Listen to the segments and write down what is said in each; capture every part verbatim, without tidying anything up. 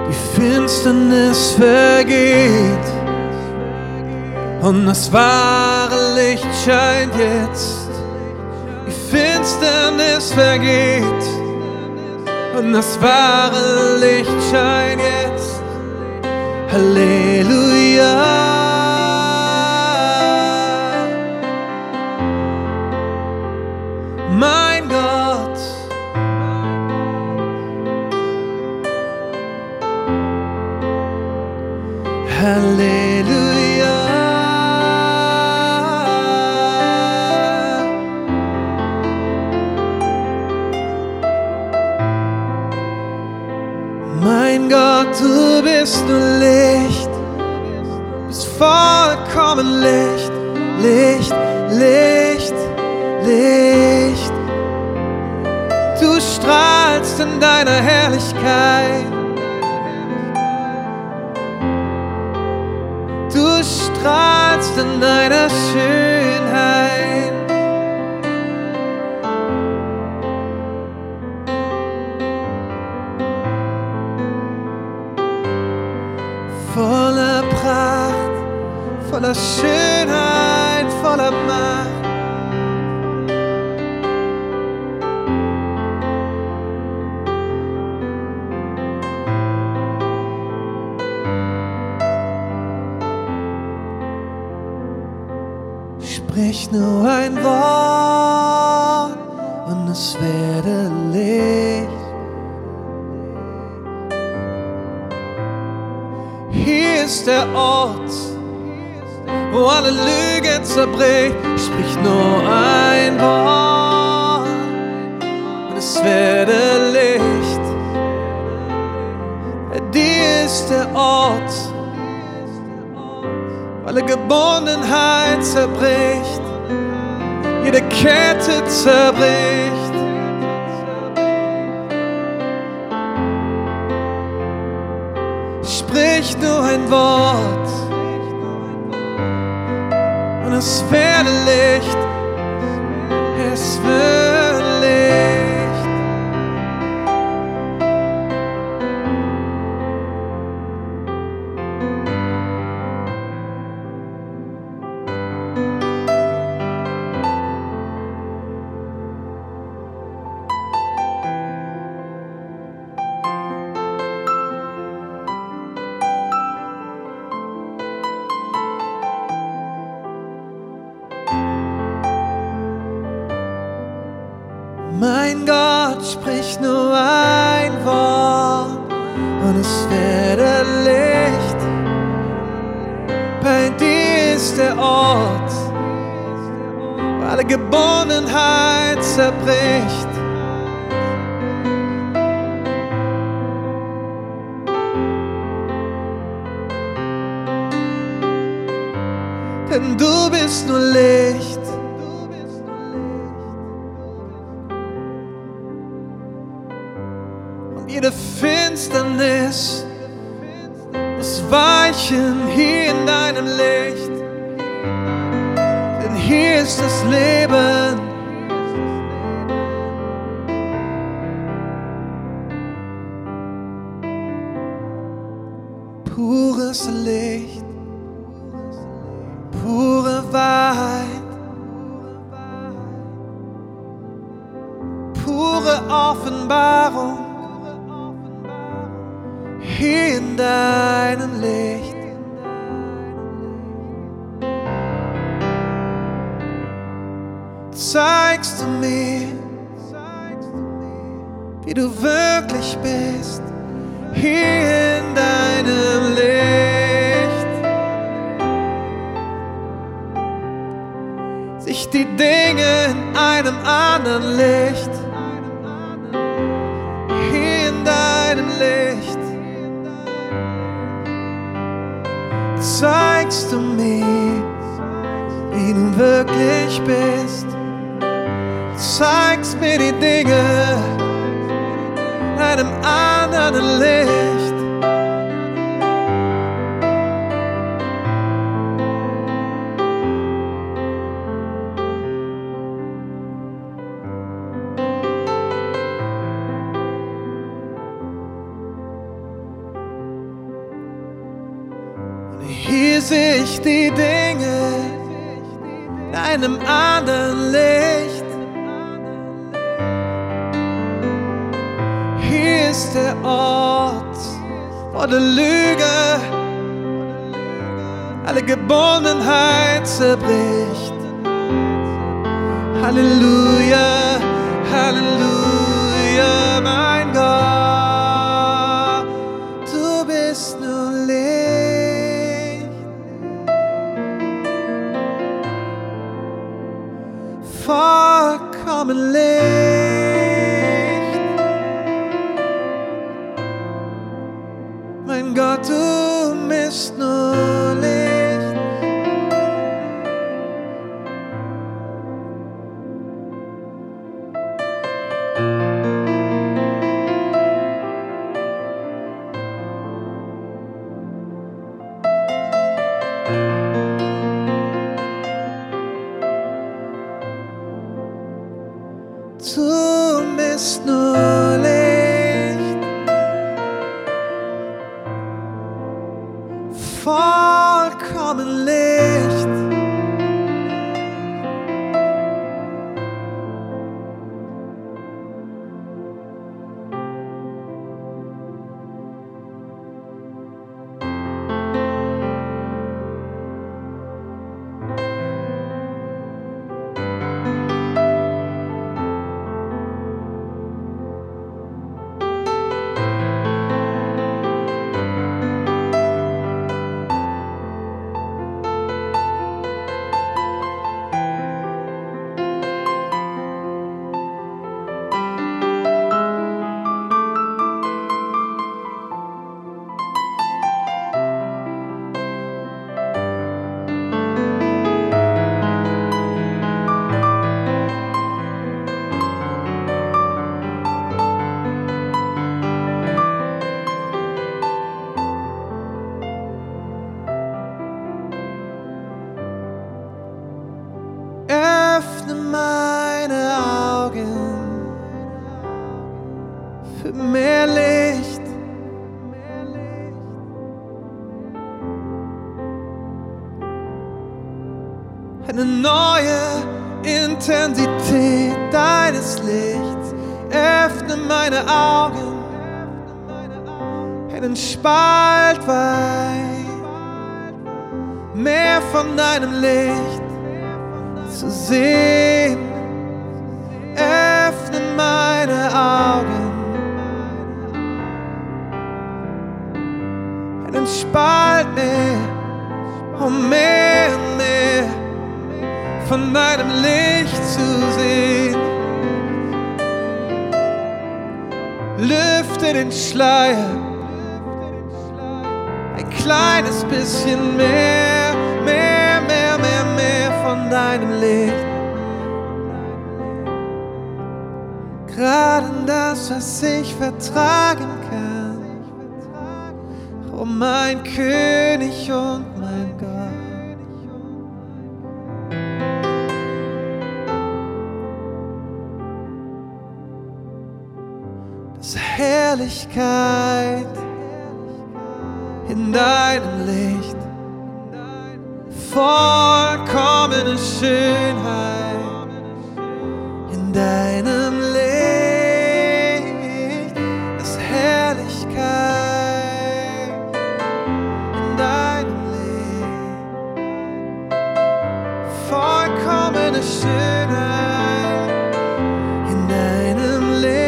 Die Finsternis vergeht und das wahre Licht scheint jetzt. Die Finsternis vergeht und das wahre Licht scheint jetzt. Halleluja. Mein Gott, Halleluja. Mein Gott, du bist nur Licht, bist vollkommen Licht, Licht, Licht, Licht. Du strahlst in deiner Herrlichkeit. Du strahlst in deiner Schönheit. Voller Pracht, voller Schönheit, voller Macht. Sprich nur ein Wort und es werde Licht. Hier ist der Ort, wo alle Lüge zerbricht. Sprich nur ein Wort und es werde Licht. Bei dir ist der Ort, alle Gebundenheit zerbricht, jede Kette zerbricht. Sprich nur ein Wort und es werde Licht, es wird Licht. Mein Gott, sprich nur ein Wort und es werde Licht. Bei dir ist der Ort, wo alle Gebundenheit zerbricht. Denn du bist nur Licht. Jede Finsternis muss weichen hier in deinem Licht, denn hier ist das Leben. Pures Licht, pure Wahrheit, pure Offenbarung. Hier in deinem Licht. Zeigst du mir, wie du wirklich bist. Hier in deinem Licht. Sich die Dinge in einem anderen Licht. Hier in deinem Licht. Zeigst du mir, wie du wirklich bist. Zeigst mir die Dinge in einem anderen Licht. Hier sehe ich die Dinge in einem anderen Licht. Hier ist der Ort, wo die Lüge alle Gebundenheit zerbricht. Halleluja, Halleluja, mein Gott, du bist nur Licht. Vollkommen Licht. Mein Gott, du bist nur Licht. Du bist nur Licht, vollkommen Licht. Öffne meine Augen für mehr Licht. Eine neue Intensität deines Lichts. Öffne meine Augen, einen Spalt weit, mehr von deinem Licht zu sehen. Öffne meine Augen, einen Spalt mehr, um mehr und mehr von deinem Licht zu sehen. Lüfte den Schleier ein kleines bisschen mehr, mehr, mehr, mehr, mehr von deinem Licht. Gerade das, was ich vertragen kann. Oh mein König und mein Gott. Dass Herrlichkeit in deinem Licht, vollkommene Schönheit in deinem Licht, dass Herrlichkeit in deinem Licht, vollkommene Schönheit in deinem Licht.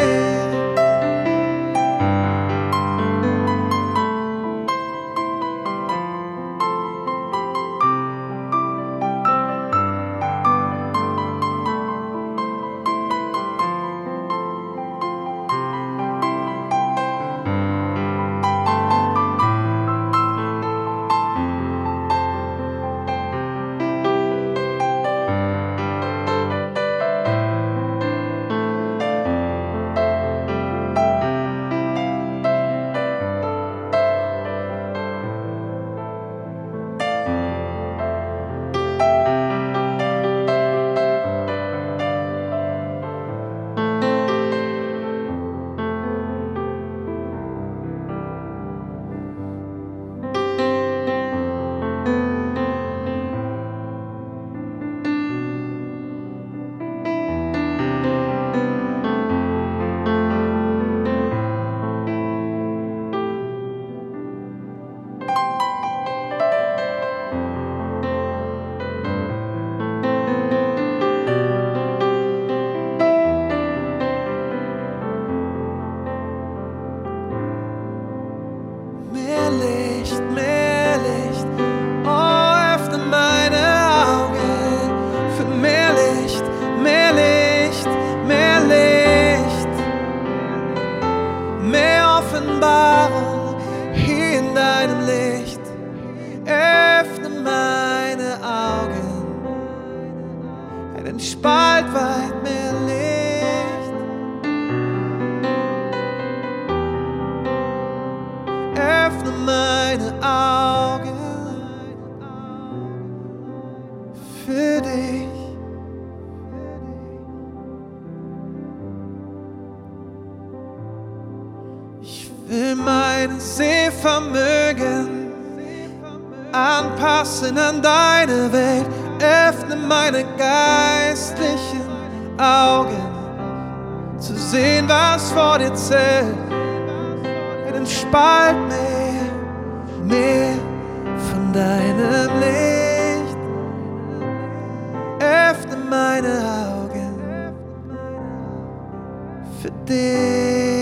mehr Licht, mehr Licht. Oh, öffne meine Augen für mehr Licht, mehr Licht, mehr Licht. Mehr Offenbarung hier in deinem Licht. Öffne meine Augen, einen Spalt weit mehr Licht. Öffne meine Augen für dich. Ich will mein Sehvermögen anpassen an deine Welt. Öffne meine geistlichen Augen, zu sehen, was vor dir zählt. Einen Spalt mehr, mehr von deinem Licht. Öffne meine Augen für dich.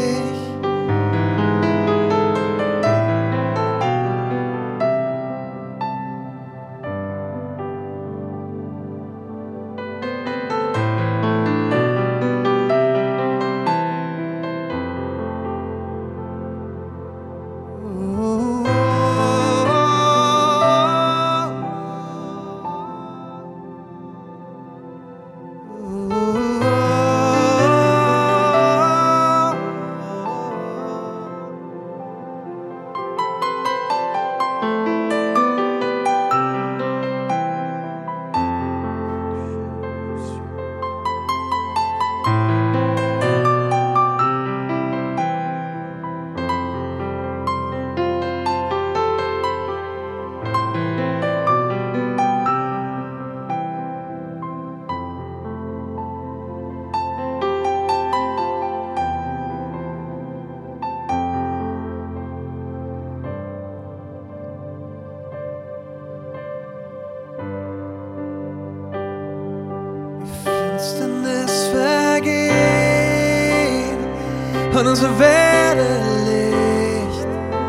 Finsternis vergeht und unsere Welt Licht.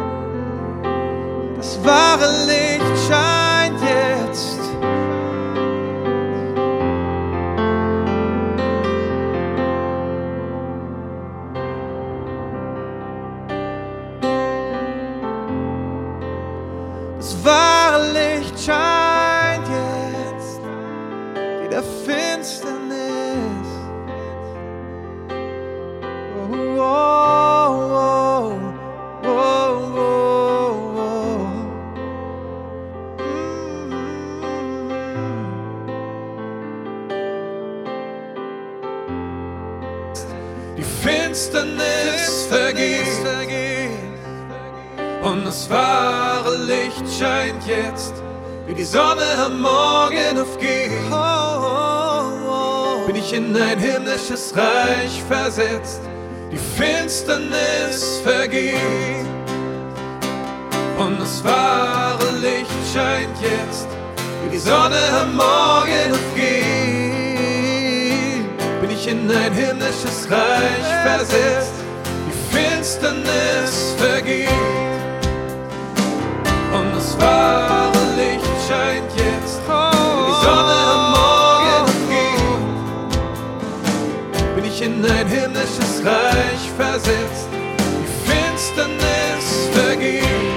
Das wahre Licht scheint jetzt. Das wahre Licht scheint jetzt in der Finsternis. Oh, oh, oh, oh, oh, oh. Die Finsternis vergeht und das wahre Licht scheint jetzt, wie die Sonne am Morgen aufgeht. Oh, oh, oh. Bin ich in ein himmlisches Reich versetzt. Die Finsternis vergeht und das wahre Licht scheint jetzt, wie die Sonne am Morgen aufgeht. Bin ich in ein himmlisches Reich versetzt. Die Finsternis vergeht und das wahre Licht scheint jetzt, wie die Sonne am Morgen aufgeht. Bin ich in ein himmlisches Reich versetzt. Die Finsternis vergeht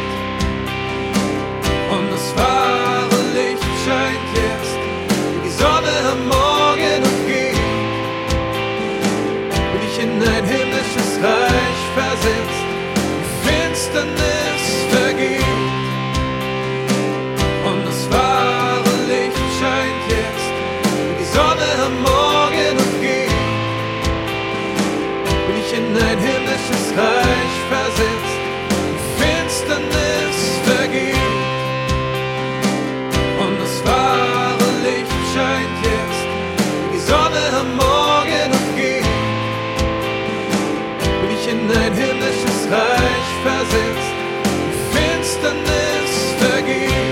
und das wahre Licht scheint jetzt, wie die Sonne am Morgen aufgeht. Bin ich in ein himmlisches Reich versetzt. Die Finsternis vergeht und das wahre Licht scheint jetzt, wie die Sonne am Morgen aufgeht. Bin ich in ein himmlisches Reich versetzt. Die Finsternis vergeht und das wahre Licht scheint jetzt, wie die Sonne am Morgen aufgeht. Bin ich in ein himmlisches Reich versetzt. Die Finsternis vergeht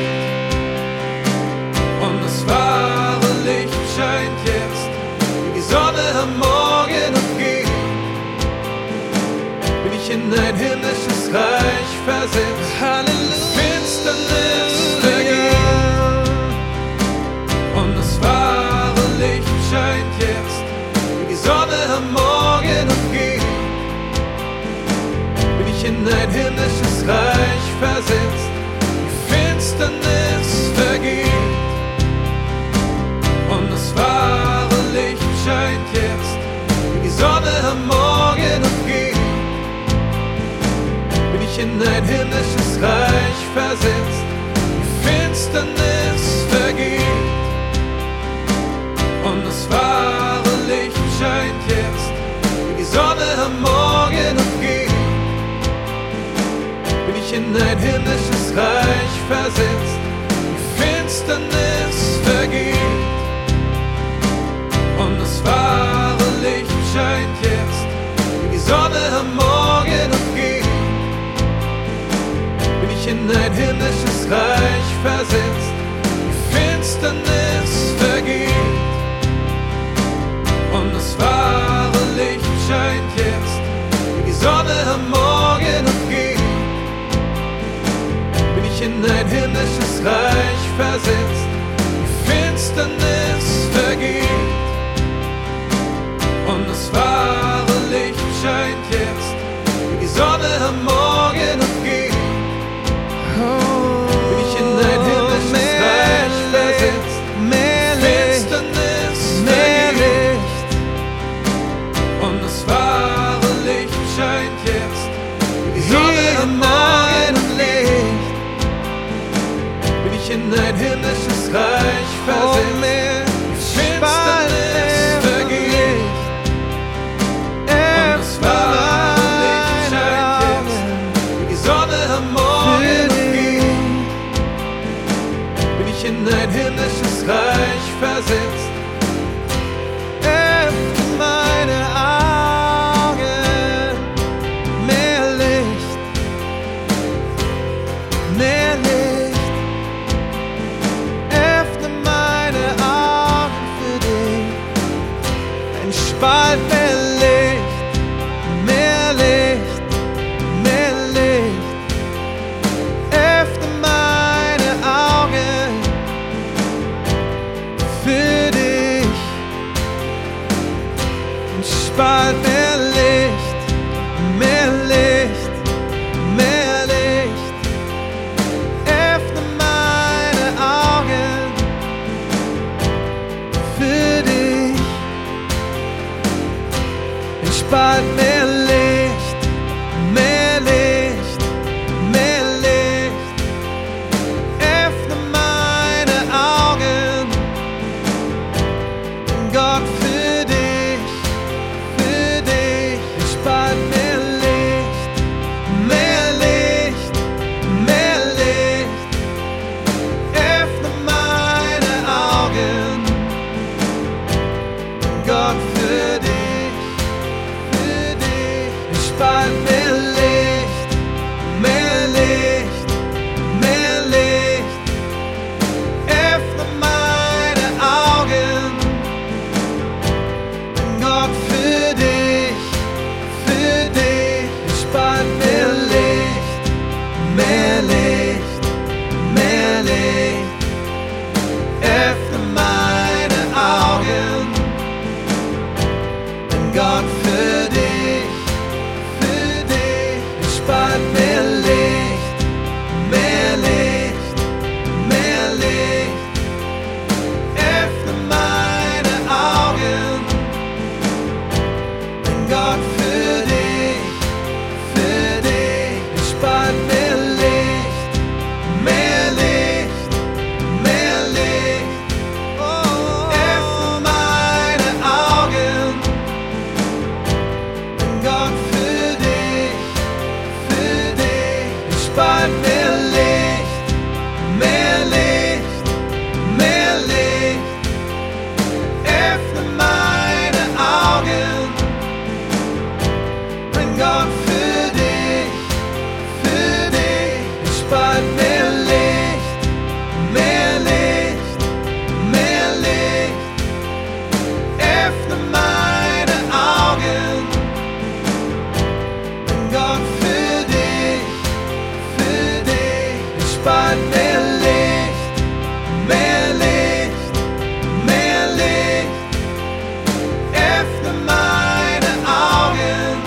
und das wahre Licht scheint jetzt, wie die Sonne am Morgen aufgeht. Bin ich in ein himmlisches Reich versetzt. Halleluja. Finsternis vergeht und das wahre Licht scheint jetzt, wie die Sonne am Morgen umgeht. Bin ich in ein himmlisches Reich versetzt, die Finsternis vergeht und das wahre Licht scheint jetzt, wie die Sonne am Morgen umgeht. Bin ich in ein himmlisches Reich versetzt, die Finsternis vergeht und das wahre Licht scheint jetzt, wie die Sonne am Morgen umgeht. Bin ich in ein himmlisches Reich versetzt, die Finsternis vergeht und das wahre Licht scheint jetzt, wie die Sonne am Morgen umgeht. Bin ich in ein himmlisches Reich versetzt, die Finsternis vergeht und das wahre Licht scheint jetzt, wie die Sonne am Morgen umgeht. Bin ich in ein himmlisches Reich versetzt, die Finsternis vergeht und das wahre Licht scheint jetzt, wie die Sonne am Morgen umgeht. Bin ich in ein himmlisches Reich versetzt, Finsternis vergeht und das wahre Licht scheint jetzt, wie die Sonne am Morgen umgeht. Bin ich in ein himmlisches Reich versetzt, Finsternis vergeht und das wahre Licht scheint jetzt, wie die Sonne am Morgen umgeht. Bin ich in ein himmlisches Reich versetzt. Öffne meine Augen, mehr Licht, mehr Licht. Öffne meine Augen für dich, ein Spalt mehr Licht, mehr Licht, mehr Licht. Öffne meine Augen für dich, ein Spalt mehr Licht, mehr Licht, mehr Licht. Öffne meine Augen für dich, ein Spalt mehr Licht, mehr Licht, mehr Licht. Öffne meine Augen, Gott, für dich, für dich. Ein Spalt mehr Licht, mehr Licht, mehr Licht. Öffne meine Augen, Gott, für dich, für dich. Ein Spalt mehr Licht, mehr Licht, mehr Licht. Öffne meine Augen, Gott, für dich, für dich. Ein Spalt mehr Licht, mehr Licht, mehr Licht. Öffne meine Augen, Gott, für dich, für dich. Ein Spalt mehr Licht, mehr Licht, mehr Licht. Öffne meine Augen, Gott, für dich, für dich. Ein Spalt mehr Licht, mehr Licht, mehr Licht. Öffne meine Augen, Gott, für dich, für dich. Ein Spalt mehr Licht, mehr Licht, mehr Licht. Öffne meine Augen, Gott, für dich, für dich. Ein Spalt mehr Licht, mehr Licht, mehr Licht. Öffne meine Augen, Gott, für dich, für dich. bald mehr Licht, mehr Licht, mehr Licht. Öffne meine Augen,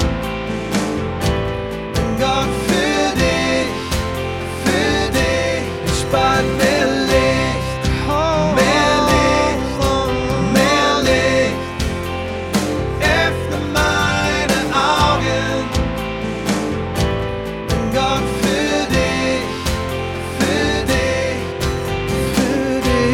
bin Gott für dich, für dich. Ich bald mehr Licht, mehr Licht, mehr Licht. Öffne meine Augen, bin Gott für dich, für dich, für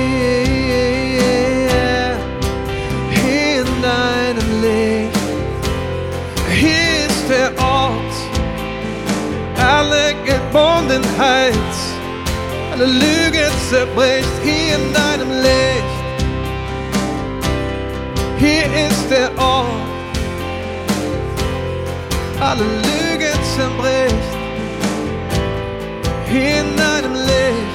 dich. Hier in deinem Licht, hier ist der Ort, alle Gebundenheit, alle Lüge zerbricht. Hier in deinem Licht, hier ist der Ort, alle Lüge zerbricht. Hier in deinem Licht.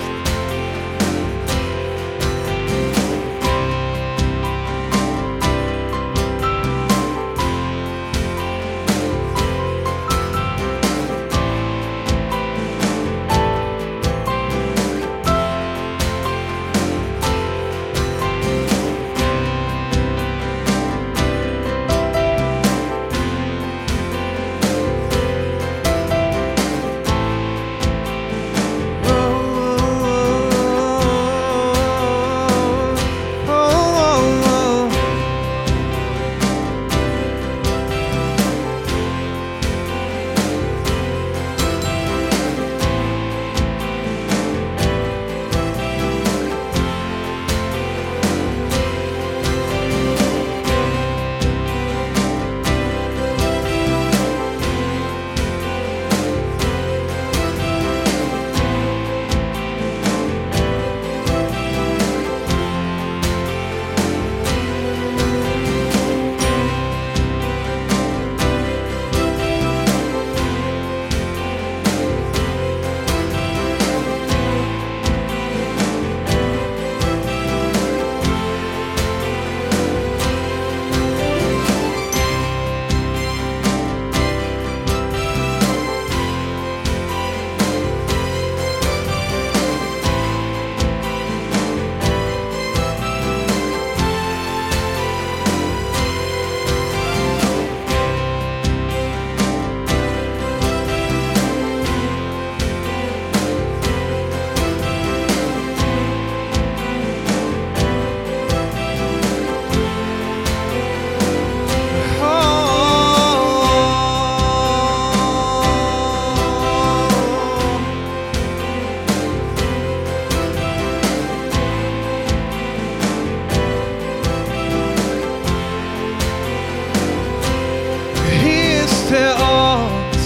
Der Ort,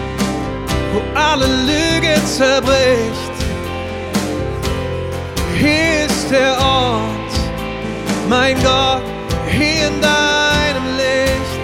wo alle Lüge zerbricht. Hier ist der Ort, mein Gott, hier in deinem Licht.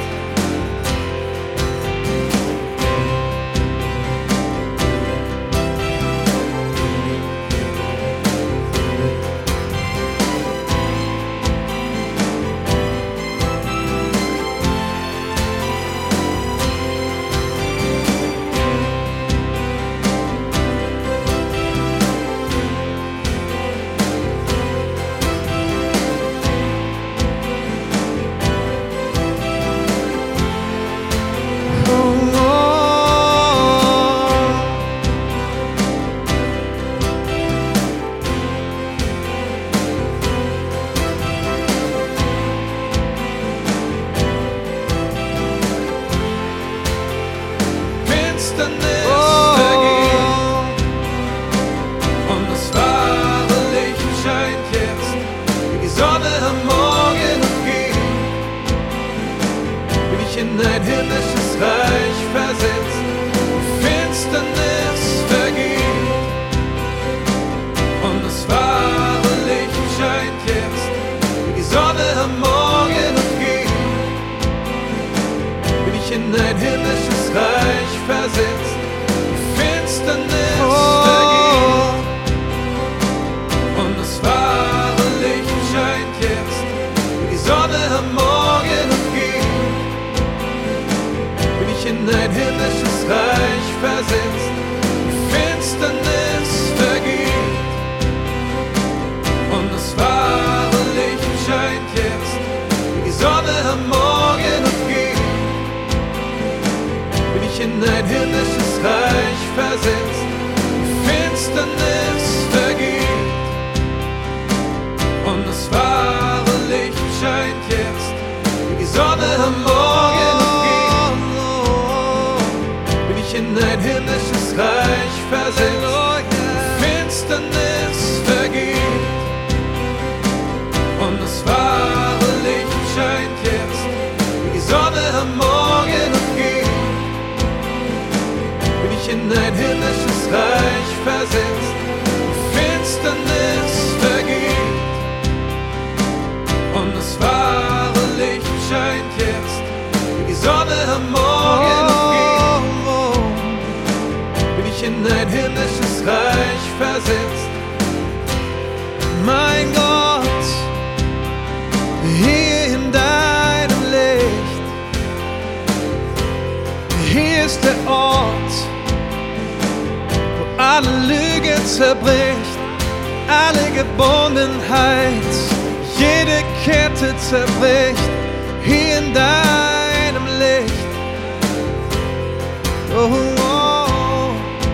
himmlisches Reich versetzt, die Finsternis vergeht und das wahre Licht scheint jetzt, wie die Sonne am Morgen aufgeht. Bin ich in ein himmlisches Reich versetzt, mein Gott, hier in deinem Licht. Hier ist der Ort, wo alle Lüge zerbricht, alle Gebundenheit, jede Kette zerbricht. Hier in deinem Licht. Oh, oh.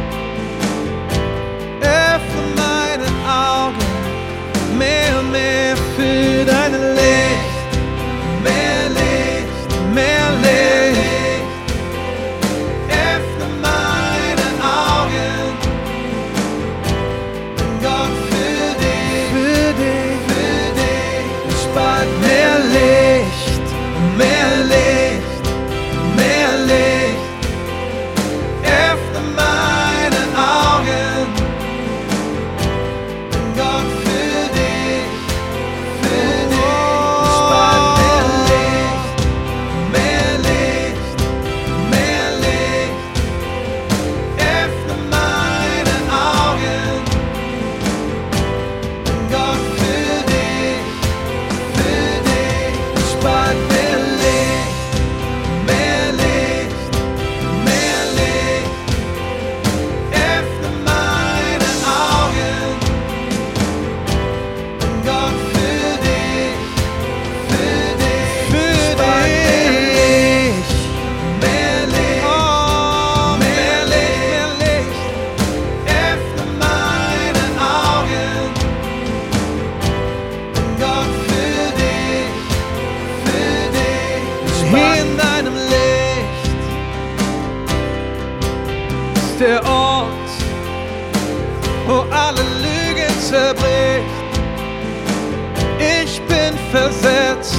Öffne meine Augen, mehr und mehr für dein Licht. Mehr Licht, mehr Licht. Öffne meine Augen, Gott, für dich, für dich, für dich. Spart mehr Licht, mehr Licht, mehr Licht. Öffne meine Augen, Gott, für dich, für dich. Spart mehr Licht, mehr Licht, mehr Licht. Öffne meine Augen, Gott, für dich, für dich. Spart mehr Licht, mehr Licht, mehr Licht. Öffne meine Augen, Gott, für dich, für dich, für dich. Mehr Licht, oh, mehr Licht, mehr Licht. Öffne meine Augen, Gott, für dich, für dich. Hier in deinem Licht ist der Ort, wo alle Lüge zerbricht. Ich bin versetzt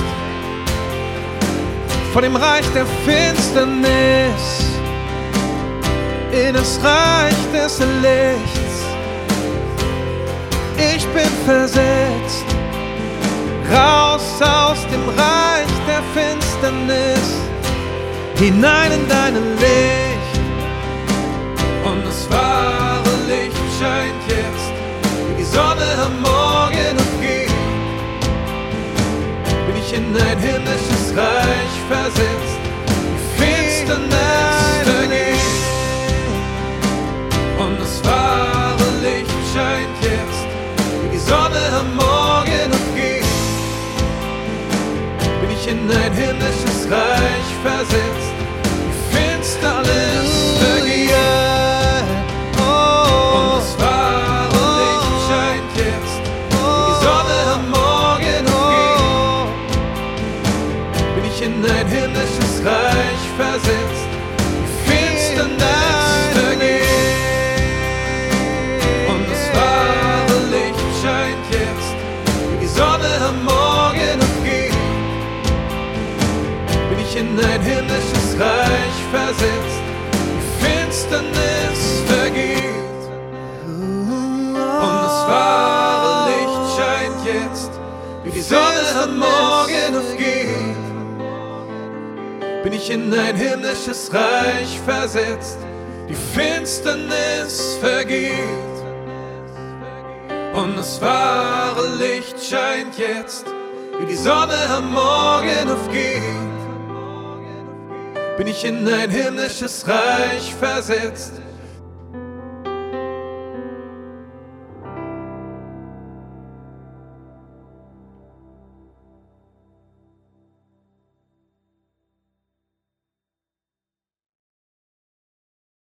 von dem Reich der Finsternis in das Reich des Lichts. Ich bin versetzt raus aus dem Reich der Finsternis hinein in dein Licht. und das wahre Licht scheint jetzt, wie die Sonne am Morgen aufgeht. Bin ich in ein himmlisches Reich versetzt, die Finsternis vergeht und das wahre Licht scheint jetzt, wie die Sonne am Morgen aufgeht. Bin ich in ein himmlisches Reich versetzt, die Finsternis vergeht und das wahre Licht scheint jetzt, wie die Sonne am Morgen aufgeht. Bin ich in ein himmlisches Reich versetzt, die Finsternis vergeht und das wahre Licht scheint jetzt, wie die Sonne am Morgen aufgeht. Bin ich in ein himmlisches Reich versetzt, die Finsternis vergeht und das wahre Licht scheint jetzt, wie die Sonne am Morgen aufgeht. Bin ich in ein himmlisches Reich versetzt, die Finsternis vergeht und das wahre Licht scheint jetzt, wie die Sonne am Morgen aufgeht. Bin ich in ein himmlisches Reich versetzt,